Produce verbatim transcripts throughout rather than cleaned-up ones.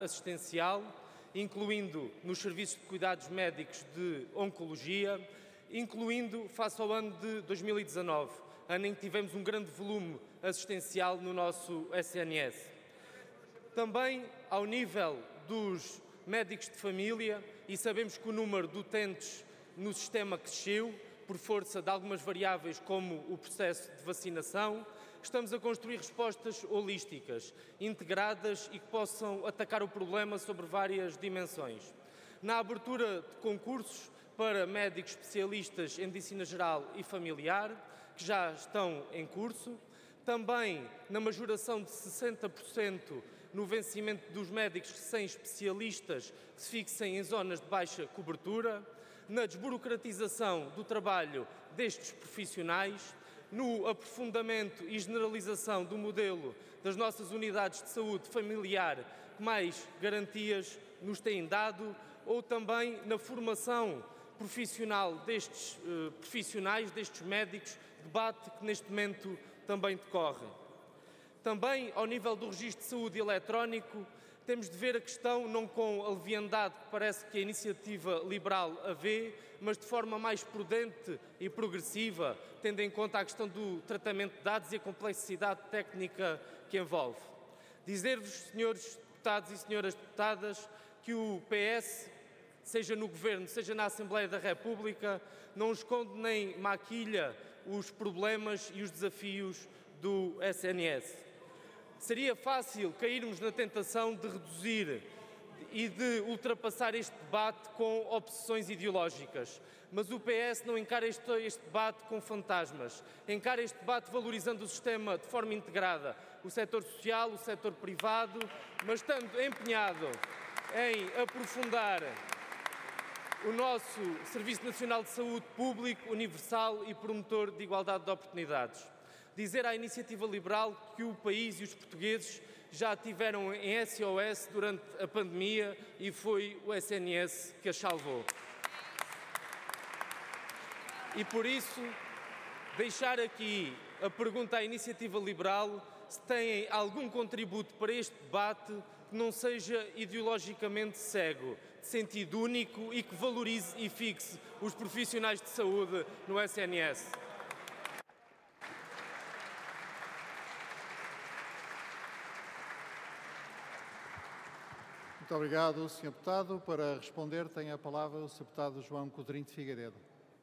assistencial, incluindo nos serviços de cuidados médicos de oncologia, incluindo face ao ano de dois mil e dezanove, ano em que tivemos um grande volume assistencial no nosso S N S. Também ao nível dos médicos de família, e sabemos que o número de utentes no sistema cresceu por força de algumas variáveis como o processo de vacinação, estamos a construir respostas holísticas, integradas e que possam atacar o problema sobre várias dimensões. Na abertura de concursos para médicos especialistas em medicina geral e familiar, que já estão em curso, também na majoração de sessenta por cento no vencimento dos médicos recém-especialistas que se fixem em zonas de baixa cobertura, na desburocratização do trabalho destes profissionais, no aprofundamento e generalização do modelo das nossas unidades de saúde familiar que mais garantias nos têm dado, ou também na formação profissional destes uh, profissionais, destes médicos, debate que neste momento também decorre. Também, ao nível do registro de saúde eletrónico, temos de ver a questão não com a leviandade que parece que a iniciativa liberal a vê, mas de forma mais prudente e progressiva, tendo em conta a questão do tratamento de dados e a complexidade técnica que envolve. Dizer-vos, senhores deputados e senhoras deputadas, que o P S, seja no Governo, seja na Assembleia da República, não esconde nem maquilha os problemas e os desafios do S N S. Seria fácil cairmos na tentação de reduzir e de ultrapassar este debate com obsessões ideológicas, mas o P S não encara este, este debate com fantasmas, encara este debate valorizando o sistema de forma integrada, o setor social, o setor privado, mas estando empenhado em aprofundar o nosso Serviço Nacional de Saúde público, universal e promotor de igualdade de oportunidades. Dizer à Iniciativa Liberal que o país e os portugueses já tiveram em S O S durante a pandemia e foi o S N S que as salvou. E por isso, deixar aqui a pergunta à Iniciativa Liberal se têm algum contributo para este debate que não seja ideologicamente cego, de sentido único e que valorize e fixe os profissionais de saúde no S N S. Muito obrigado, senhor Deputado. Para responder, tem a palavra o senhor Deputado João Codrinho de Figueiredo.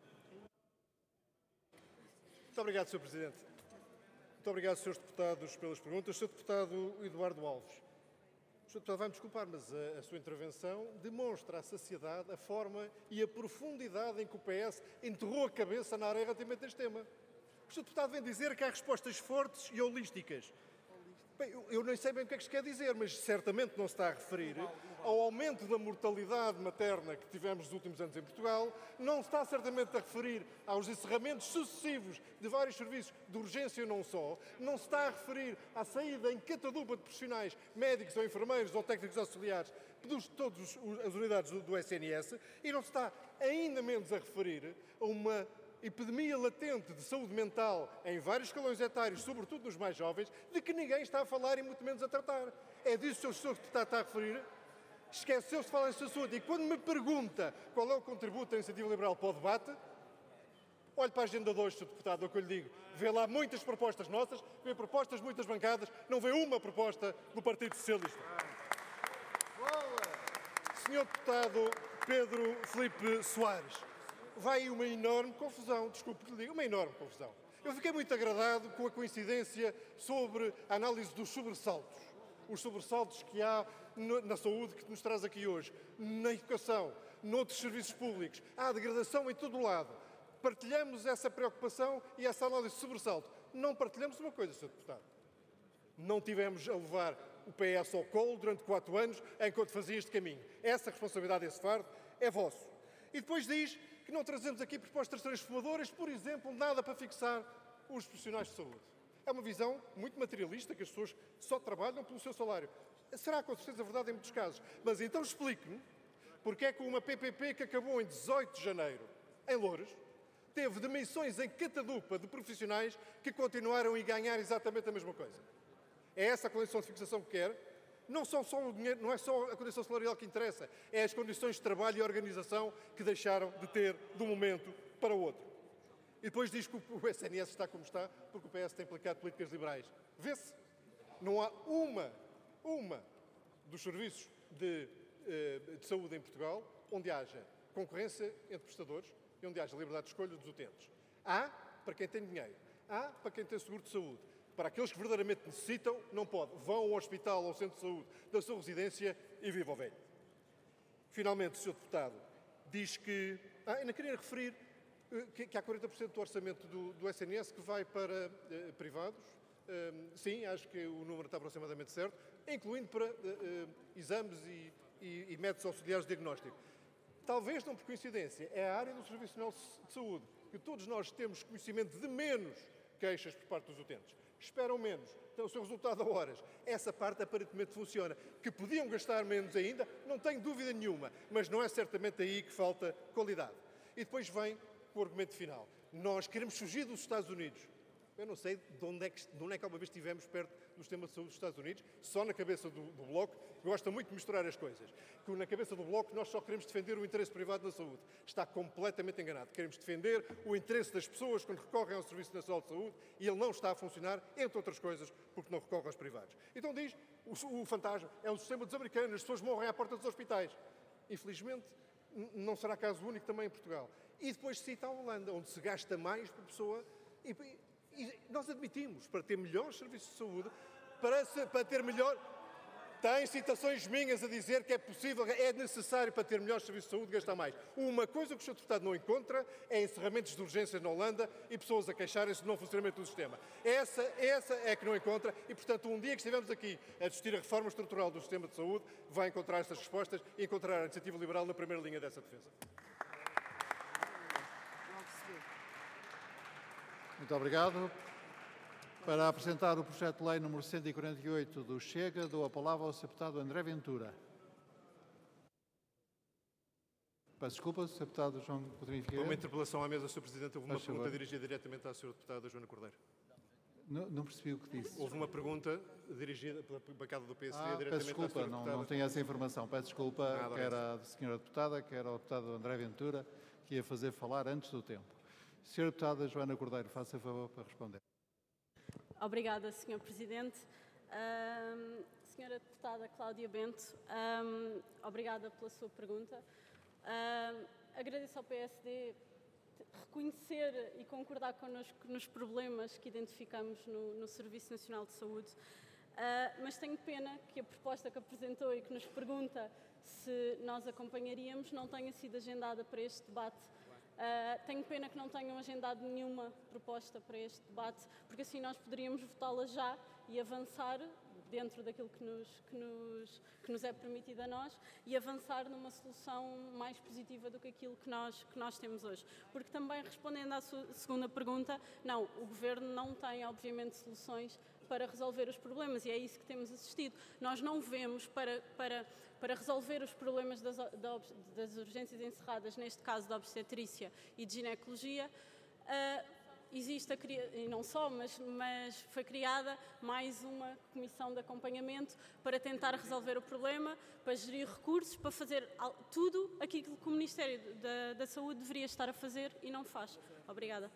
Muito obrigado, senhor Presidente. Muito obrigado, senhores Deputados, pelas perguntas. senhor Deputado Eduardo Alves, o senhor Deputado vai-me desculpar, mas a, a sua intervenção demonstra à saciedade a forma e a profundidade em que o P S enterrou a cabeça na área relativamente a este tema. O senhor Deputado vem dizer que há respostas fortes e holísticas. Bem, eu, eu nem sei bem o que é que se quer dizer, mas certamente não se está a referir ao aumento da mortalidade materna que tivemos nos últimos anos em Portugal, não se está certamente a referir aos encerramentos sucessivos de vários serviços de urgência e não só, não se está a referir à saída em catadupa de profissionais, médicos ou enfermeiros ou técnicos auxiliares de todas as unidades do, do S N S e não se está ainda menos a referir a uma epidemia latente de saúde mental em vários escalões etários, sobretudo nos mais jovens, de que ninguém está a falar e muito menos a tratar. É disso que o senhor Deputado está a referir? Esqueceu-se de falar nesse assunto. E quando me pergunta qual é o contributo da Iniciativa Liberal para o debate, olhe para a agenda de hoje, senhor Deputado, é o que eu lhe digo. Vê lá muitas propostas nossas, vê propostas de muitas bancadas, não vê uma proposta do Partido Socialista. senhor Deputado Pedro Filipe Soares, vai uma enorme confusão, desculpe que lhe diga, uma enorme confusão. Eu fiquei muito agradado com a coincidência sobre a análise dos sobressaltos. Os sobressaltos que há na saúde que nos traz aqui hoje, na educação, noutros serviços públicos. Há degradação em todo o lado. Partilhamos essa preocupação e essa análise de sobressalto. Não partilhamos uma coisa, senhor Deputado. Não tivemos a levar o P S ao colo durante quatro anos enquanto fazia este caminho. Essa responsabilidade, esse fardo, é vosso. E depois diz que não trazemos aqui propostas transformadoras, por exemplo, nada para fixar os profissionais de saúde. É uma visão muito materialista, que as pessoas só trabalham pelo seu salário. Será com certeza verdade em muitos casos. Mas então explique-me porque é que uma P P P que acabou em dezoito de janeiro, em Loures, teve demissões em catadupa de profissionais que continuaram a ganhar exatamente a mesma coisa. É essa a condição de fixação que quer? Não, são só o dinheiro, não é só a condição salarial que interessa, é as condições de trabalho e organização que deixaram de ter de um momento para o outro. E depois diz que o S N S está como está porque o P S tem aplicado políticas liberais. Vê-se, não há uma, uma dos serviços de, de saúde em Portugal onde haja concorrência entre prestadores e onde haja liberdade de escolha dos utentes. Há para quem tem dinheiro, há para quem tem seguro de saúde. Para aqueles que verdadeiramente necessitam, não pode. Vão ao hospital ou ao centro de saúde da sua residência e viva o velho. Finalmente, o senhor Deputado diz que... Ah, ainda queria referir que, que há quarenta por cento do orçamento do, do S N S que vai para eh, privados. Eh, sim, acho que o número está aproximadamente certo, incluindo para eh, exames e, e, e métodos auxiliares de diagnóstico. Talvez não por coincidência, é a área do Serviço Nacional de Saúde que todos nós temos conhecimento de menos queixas por parte dos utentes. Esperam menos, então o seu resultado a horas. Essa parte aparentemente funciona. Que podiam gastar menos ainda, não tenho dúvida nenhuma, mas não é certamente aí que falta qualidade. E depois vem o argumento final. Nós queremos fugir dos Estados Unidos. Eu não sei de onde é que, de onde é que alguma vez estivemos perto do sistema de saúde dos Estados Unidos, só na cabeça do, do Bloco, que gosta muito de misturar as coisas. Que na cabeça do Bloco nós só queremos defender o interesse privado na saúde. Está completamente enganado. Queremos defender o interesse das pessoas quando recorrem ao Serviço Nacional de Saúde e ele não está a funcionar, entre outras coisas, porque não recorre aos privados. Então diz, o, o fantasma é o sistema dos americanos, as pessoas morrem à porta dos hospitais. Infelizmente, não será caso único também em Portugal. E depois cita a Holanda, onde se gasta mais por pessoa e, e nós admitimos, para ter melhores serviços de saúde, para, se, para ter melhor... Tem citações minhas a dizer que é possível, é necessário para ter melhores serviços de saúde gastar mais. Uma coisa que o senhor Deputado não encontra é encerramentos de urgências na Holanda e pessoas a queixarem-se do não funcionamento do sistema. Essa, essa é que não encontra e, portanto, um dia que estivemos aqui a discutir a reforma estrutural do sistema de saúde, vai encontrar estas respostas e encontrar a iniciativa liberal na primeira linha dessa defesa. Muito obrigado. Para apresentar o projeto de lei número cento e quarenta e oito do Chega, dou a palavra ao senhor Deputado André Ventura. Peço desculpa, senhor Deputado João Coutinho Figueiredo. Uma interpelação à mesa, senhor Presidente. Houve uma Faz pergunta favor. dirigida diretamente à senhora Deputada Joana Cordeiro. Não, não percebi o que disse. Houve uma pergunta dirigida pela bancada do P S D Ah, diretamente peço à desculpa, senhora não, Deputada. não tenho essa informação. Peço desculpa, Nada, quer à senhora Deputada, quer ao Deputado André Ventura, que ia fazer falar antes do tempo. senhora Deputada Joana Cordeiro, faça favor para responder. Obrigada, senhor Presidente. Um, senhora Deputada Cláudia Bento, um, obrigada pela sua pergunta. Um, agradeço ao P S D reconhecer e concordar connosco nos problemas que identificamos no, no Serviço Nacional de Saúde, uh, mas tenho pena que a proposta que apresentou e que nos pergunta se nós acompanharíamos não tenha sido agendada para este debate. Uh, tenho pena que não tenham agendado nenhuma proposta para este debate, porque assim nós poderíamos votá-la já e avançar dentro daquilo que nos, que, nos, que nos é permitido a nós e avançar numa solução mais positiva do que aquilo que nós, que nós temos hoje. Porque também, respondendo à sua segunda pergunta, não, o Governo não tem, obviamente, soluções para resolver os problemas e é isso que temos assistido. Nós não vemos para... para Para resolver os problemas das, das urgências encerradas, neste caso da obstetrícia e de ginecologia, uh, existe, a, e não só, mas, mas foi criada mais uma comissão de acompanhamento para tentar resolver o problema, para gerir recursos, para fazer tudo aquilo que o Ministério da, da Saúde deveria estar a fazer e não faz. Obrigada.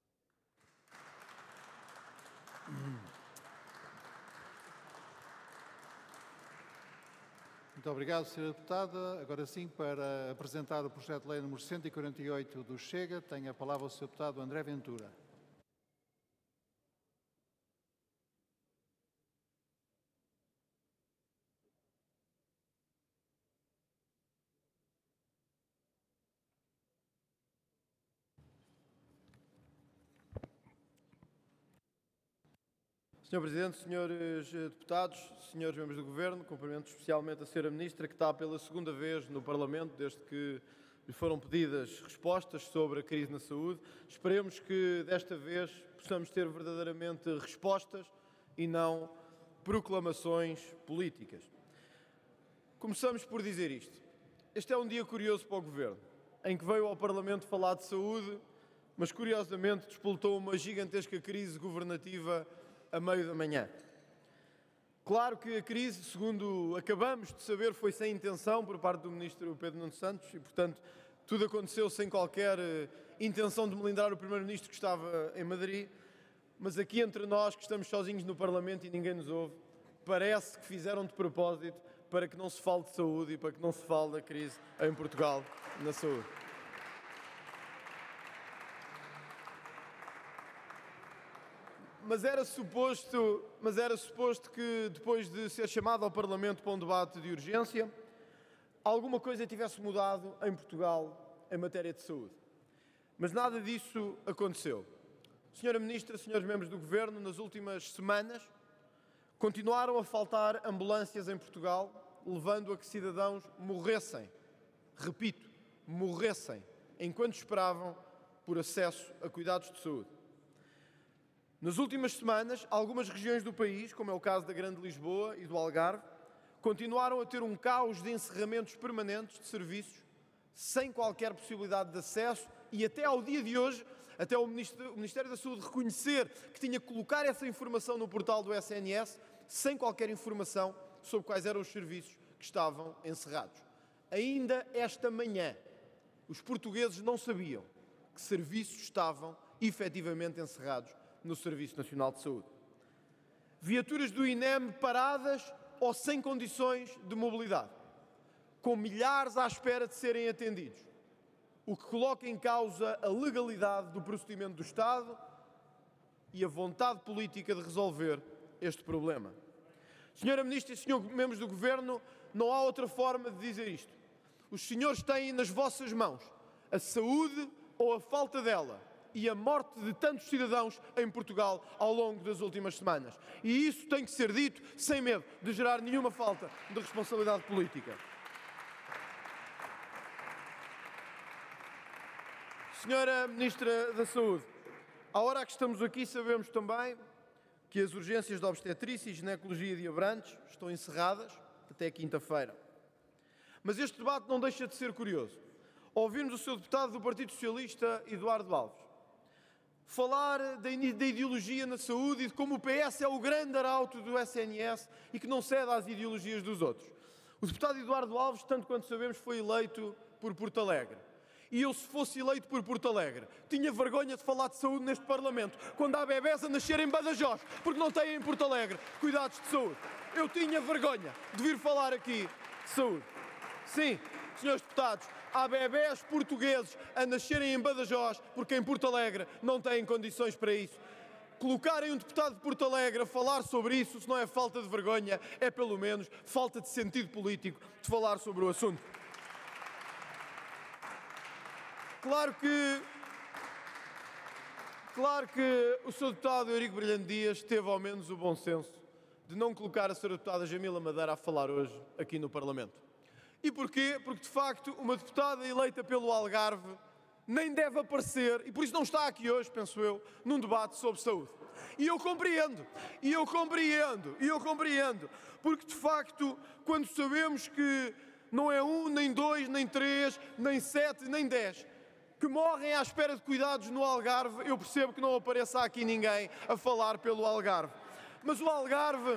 Muito obrigado, senhora Deputada. Agora sim, para apresentar o projeto de lei número cento e quarenta e oito do Chega, tem a palavra o senhor Deputado André Ventura. senhor Presidente, senhores deputados, senhores membros do Governo, cumprimento especialmente a senhora Ministra, que está pela segunda vez no Parlamento, desde que lhe foram pedidas respostas sobre a crise na saúde. Esperemos que desta vez possamos ter verdadeiramente respostas e não proclamações políticas. Começamos por dizer isto. Este é um dia curioso para o Governo, em que veio ao Parlamento falar de saúde, mas curiosamente despoltou uma gigantesca crise governativa a meio da manhã. Claro que a crise, segundo acabamos de saber, foi sem intenção por parte do Ministro Pedro Nuno Santos e, portanto, tudo aconteceu sem qualquer intenção de melindrar o Primeiro-Ministro que estava em Madrid. Mas aqui entre nós, que estamos sozinhos no Parlamento e ninguém nos ouve, parece que fizeram de propósito para que não se fale de saúde e para que não se fale da crise em Portugal na saúde. Mas era suposto, mas era suposto que, depois de ser chamado ao Parlamento para um debate de urgência, alguma coisa tivesse mudado em Portugal em matéria de saúde. Mas nada disso aconteceu. Senhora Ministra, senhores membros do Governo, nas últimas semanas continuaram a faltar ambulâncias em Portugal, levando a que cidadãos morressem, repito, morressem, enquanto esperavam por acesso a cuidados de saúde. Nas últimas semanas, algumas regiões do país, como é o caso da Grande Lisboa e do Algarve, continuaram a ter um caos de encerramentos permanentes de serviços, sem qualquer possibilidade de acesso e até ao dia de hoje, até o Ministério da Saúde reconhecer que tinha que colocar essa informação no portal do S N S, sem qualquer informação sobre quais eram os serviços que estavam encerrados. Ainda esta manhã, os portugueses não sabiam que serviços estavam efetivamente encerrados no Serviço Nacional de Saúde. Viaturas do I N E M paradas ou sem condições de mobilidade, com milhares à espera de serem atendidos, o que coloca em causa a legalidade do procedimento do Estado e a vontade política de resolver este problema. Senhora Ministra e senhores membros do Governo, não há outra forma de dizer isto. Os senhores têm nas vossas mãos a saúde ou a falta dela e a morte de tantos cidadãos em Portugal ao longo das últimas semanas. E isso tem que ser dito sem medo de gerar nenhuma falta de responsabilidade política. Senhora Ministra da Saúde, à hora que estamos aqui sabemos também que as urgências de obstetrícia e ginecologia de Abrantes estão encerradas até quinta-feira. Mas este debate não deixa de ser curioso. Ouvimos o seu deputado do Partido Socialista, Eduardo Alves, falar da ideologia na saúde e de como o P S é o grande arauto do S N S e que não cede às ideologias dos outros. O deputado Eduardo Alves, tanto quanto sabemos, foi eleito por Porto Alegre. E eu, se fosse eleito por Porto Alegre, tinha vergonha de falar de saúde neste Parlamento, quando há bebés a nascer em Badajoz, porque não têm em Porto Alegre cuidados de saúde. Eu tinha vergonha de vir falar aqui de saúde. Sim, senhores deputados, há bebés portugueses a nascerem em Badajoz, porque em Porto Alegre não têm condições para isso. Colocarem um deputado de Porto Alegre a falar sobre isso, se não é falta de vergonha, é pelo menos falta de sentido político de falar sobre o assunto. Claro que, claro que o senhor deputado Eurico Brilhante Dias teve ao menos o bom senso de não colocar a senhora deputada Jamila Madeira a falar hoje aqui no Parlamento. E porquê? Porque, de facto, uma deputada eleita pelo Algarve nem deve aparecer, e por isso não está aqui hoje, penso eu, num debate sobre saúde. E eu compreendo, e eu compreendo, e eu compreendo, porque, de facto, quando sabemos que não é um, nem dois, nem três, nem sete, nem dez que morrem à espera de cuidados no Algarve, eu percebo que não apareça aqui ninguém a falar pelo Algarve. Mas o Algarve...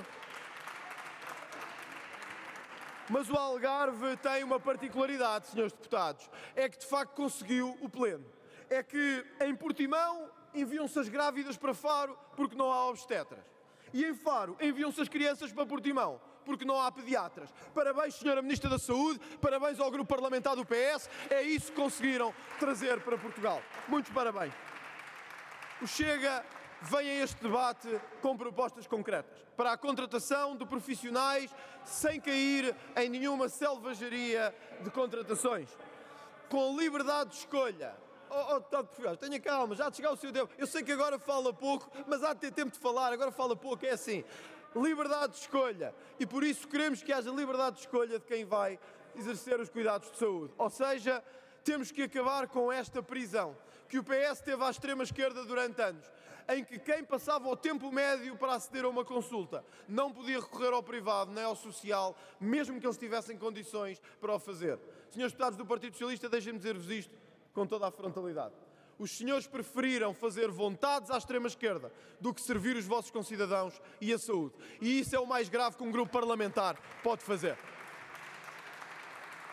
Mas o Algarve tem uma particularidade, senhores deputados, é que de facto conseguiu o pleno. É que em Portimão enviam-se as grávidas para Faro porque não há obstetras. E em Faro enviam-se as crianças para Portimão porque não há pediatras. Parabéns, senhora Ministra da Saúde, parabéns ao grupo parlamentar do P S, é isso que conseguiram trazer para Portugal. Muitos parabéns. O Chega vem a este debate com propostas concretas para a contratação de profissionais sem cair em nenhuma selvageria de contratações, com liberdade de escolha. Oh, oh, deputado Portugal, tenha calma, já de chegar o seu tempo. Eu sei que agora fala pouco, mas há de ter tempo de falar, agora fala pouco, é assim. Liberdade de escolha. E por isso queremos que haja liberdade de escolha de quem vai exercer os cuidados de saúde. Ou seja, temos que acabar com esta prisão que o P S teve à extrema-esquerda durante anos, em que quem passava o tempo médio para aceder a uma consulta não podia recorrer ao privado nem ao social, mesmo que eles tivessem condições para o fazer. Senhores deputados do Partido Socialista, deixem-me dizer-vos isto com toda a frontalidade. Os senhores preferiram fazer vontades à extrema-esquerda do que servir os vossos concidadãos e a saúde. E isso é o mais grave que um grupo parlamentar pode fazer.